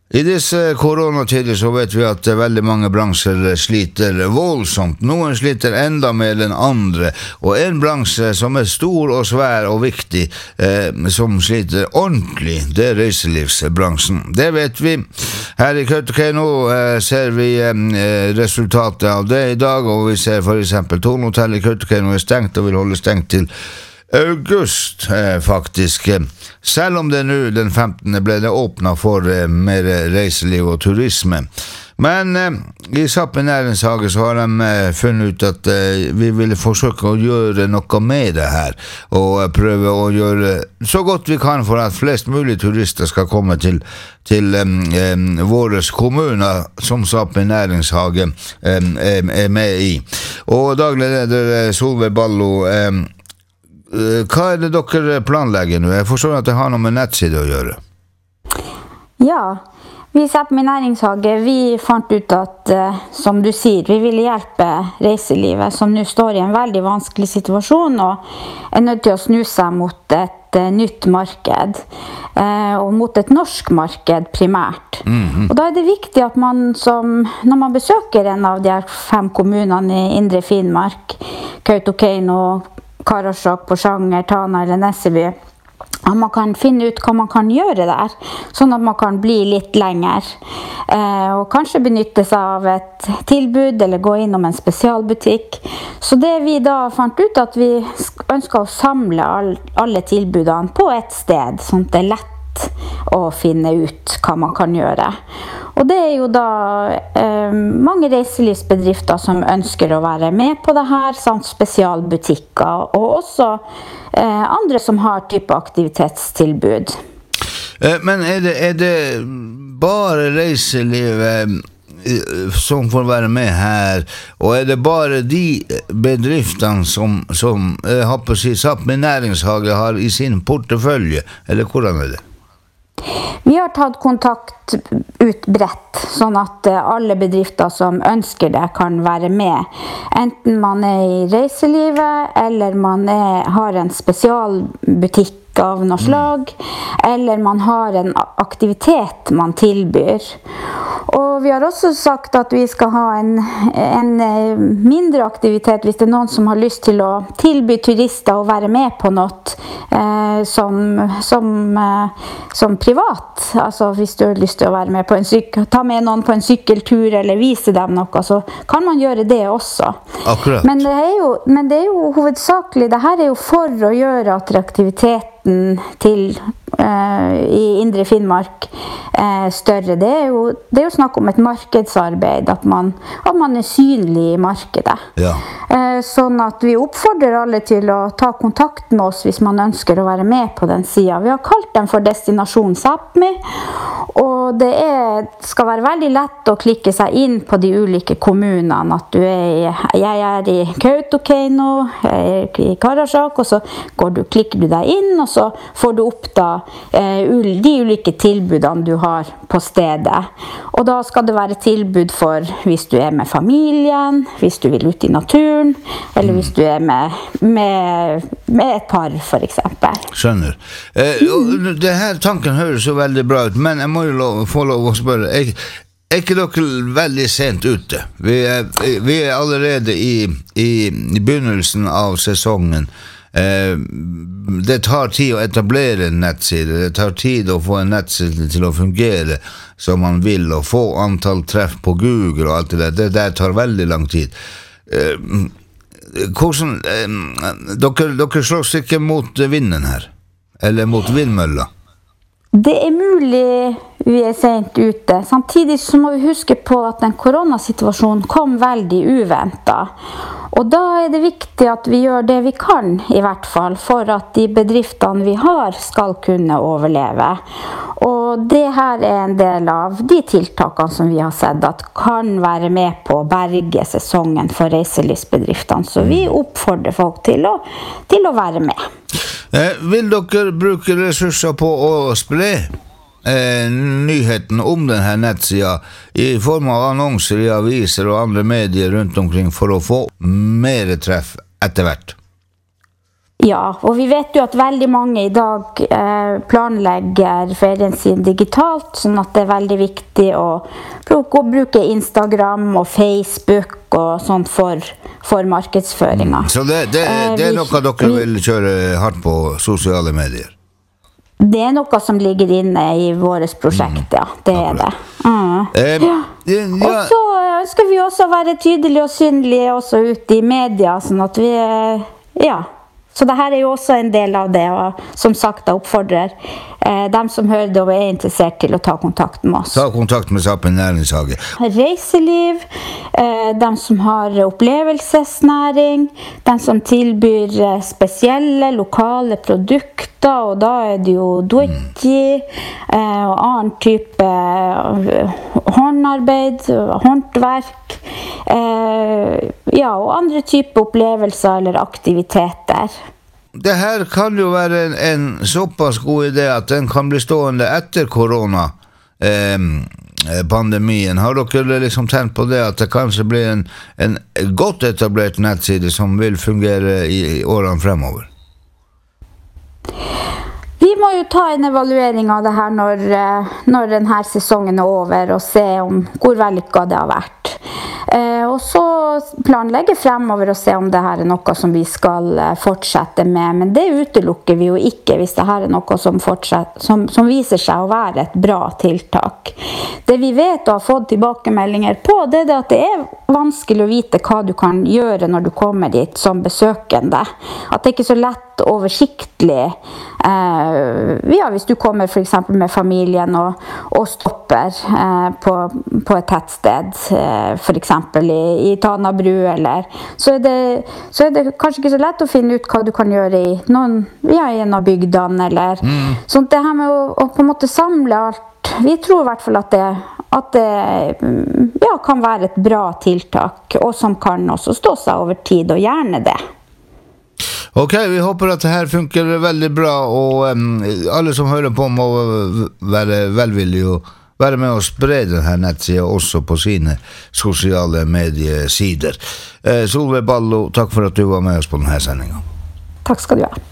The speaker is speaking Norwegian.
I disse koronatider så vet vi at veldig mange bransjer sliter voldsomt. Noen sliter enda mer enn andre, og en bransje som stor og svær og viktig, som sliter ordentlig, det reiselivsbransjen. Det vet vi. Her i Kautokeino ser vi resultatet av det i dag, og vi ser for eksempel Tornhotell i Kautokeino stengt og vil holde stengt til august, faktisk. Selv om det nå den 15. ble det åpnet for mer reiseliv og turisme. Men i Sápmi næringshage så har de funnet ut at vi ville forsøke å gjøre noe med det her, og prøve å gjøre så godt vi kan for at flest mulig turister skal komme til våre kommuner som Sápmi næringshage med i. Og daglig leder Solveig Ballo, hva det dere planlegger nå? Jeg forstår at det har noe med nettside å gjøre. Ja, vi i Sápmi næringshage, vi fant ut at, som du sier, vi ville hjelpe reiselivet som nå står i en veldig vanskelig situasjon og nødt til å snu seg mot et nytt marked, og mot et norsk marked primært. Og da det viktig at man når man besøker en av de 5 kommunene i Indre Finnmark, Kautokeino, Karasjok, Porsanger, Tana eller Nesseby, at man kan finne ut hva man kan gjøre der, sånn at man kan bli litt lenger, og kanskje benytte seg av et tilbud eller gå innom en spesialbutikk. Så det vi da fant ut at vi ønsker å samle alle tilbudene på et sted, sånn at det lett å finne ut hva man kan gjøre. Og det jo da mange reiselivsbedrifter som ønsker å være med på det her, samt spesialbutikker, og også andre som har type aktivitetstilbud. Men det bare reiselivet som får være med her, og det bare de bedriftene som har på sin Sápmi næringshage har i sin portefølje, eller hvordan det? Vi har tatt kontakt ut bredt, sånn at alle bedrifter som ønsker det kan være med. Enten man i reiselivet, eller man har en spesialbutikk av noe slag, eller man har en aktivitet man tilbyr. Og vi har også sagt at vi skal ha en mindre aktivitet hvis det noen som har lyst til å tilby turister å være med på noe som privat. Altså hvis du har lyst til å være med på ta med noen på en sykkeltur eller vise dem noe, så kan man gjøre det også. Akkurat. Men det jo hovedsakelig, det her jo for å gjøre attraktiviteten i Indre Finnmark større. Det jo snakk om et markedsarbeid, at man synlig i markedet. Ja. Sånn at vi oppfordrer alle til å ta kontakt med oss hvis man ønsker å være med på den siden. Vi har kalt den for Destinasjon Sápmi, og det skal være veldig lett å klikke seg inn på de ulike kommunene. At jeg i Kautokeino, i Karasjok, og så klikker du deg inn, og så får du opp da de ulike tilbudene du har på stedet. Og da skal det være tilbud for hvis du med familien, hvis du vil ut i naturen, eller hvis du med et par, for eksempel. Skjønner. Det her tanken høres jo veldig bra ut, men jeg må jo få lov å spørre, ikke dere veldig sent ute? Vi allerede i begynnelsen av sesongen. Det tar tid å etablere en nettside, det tar tid å få en nettside til å fungere som man vil, og få antall treff på Google og alt det der tar veldig lang tid. Hvordan, dere slåss ikke mot vinden her, eller mot vindmølla? Det mulig vi sent ute. Samtidig så må vi huske på at den koronasituasjonen kom veldig uventet. Og da det viktig at vi gjør det vi kan, i hvert fall, for at de bedriftene vi har skal kunne overleve. Og det her en del av de tiltakene som vi har sett at kan være med på å berge sesongen for reiselivsbedriftene. Så vi oppfordrer folk til å være med. Vil dere bruke ressurser på å spre nyheten om denne nettsida i form av annonser i aviser og andre medier rundt omkring for å få mer treff etter hvert? Ja, og vi vet jo at veldig mange I dag planlegger ferien sin digitalt, sånn at det veldig viktig å bruke Instagram og Facebook og sånt for markedsføringa. Så det noe dere vil kjøre hardt på sosiale medier? Det noe som ligger inne I våres prosjekt, ja. Det det. Og så skal vi også være tydelige og synlige også ute I media, sånn at vi, ja. Så det her jo også en del av det, og som sagt, jeg oppfordrer dem som hører det og interessert til å ta kontakt med oss. Ta kontakt med Zapping Næringshage. Reiseliv, dem som har opplevelsesnæring, dem som tilbyr spesielle, lokale produkter, og da det jo doitji, og annen type håndarbeid, håndverk, ja, og andre type opplevelser eller aktiviteter. Det her kan jo være en såpass god idé at den kan bli stående etter korona pandemien. Har dere liksom tenkt på det at det kanskje blir en godt etablert nettside som vil fungere I årene fremover? Vi må jo ta en evaluering av det her når denne sesongen over og se om hvor vellykket det har vært. Og så planlegge fremover og se om det her noe som vi skal fortsette med, men det utelukker vi jo ikke hvis det her noe som viser seg å være et bra tiltak. Det vi vet og har fått tilbakemeldinger på, det at det vanskelig å vite hva du kan gjøre når du kommer dit som besøkende. At det ikke så lett oversiktlig. Ja, hvis du kommer for eksempel med familien og stopper på et tettsted, for eksempel I Tanabru, eller, så det kanskje ikke så lett å finne ut hva du kan gjøre I en av bygdene, eller sånt. Det her med å på en måte samle alt, vi tror I hvert fall at det ja, kan være et bra tiltak, og som kan også stå seg over tid, og gjerne det. Ok, vi håper at det her funker veldig bra, og alle som hører på må være velvillige og være med og spre denne nettsiden også på sine sosiale mediesider. Solveig Ballo, takk for at du var med oss på denne sendingen. Takk skal du ha.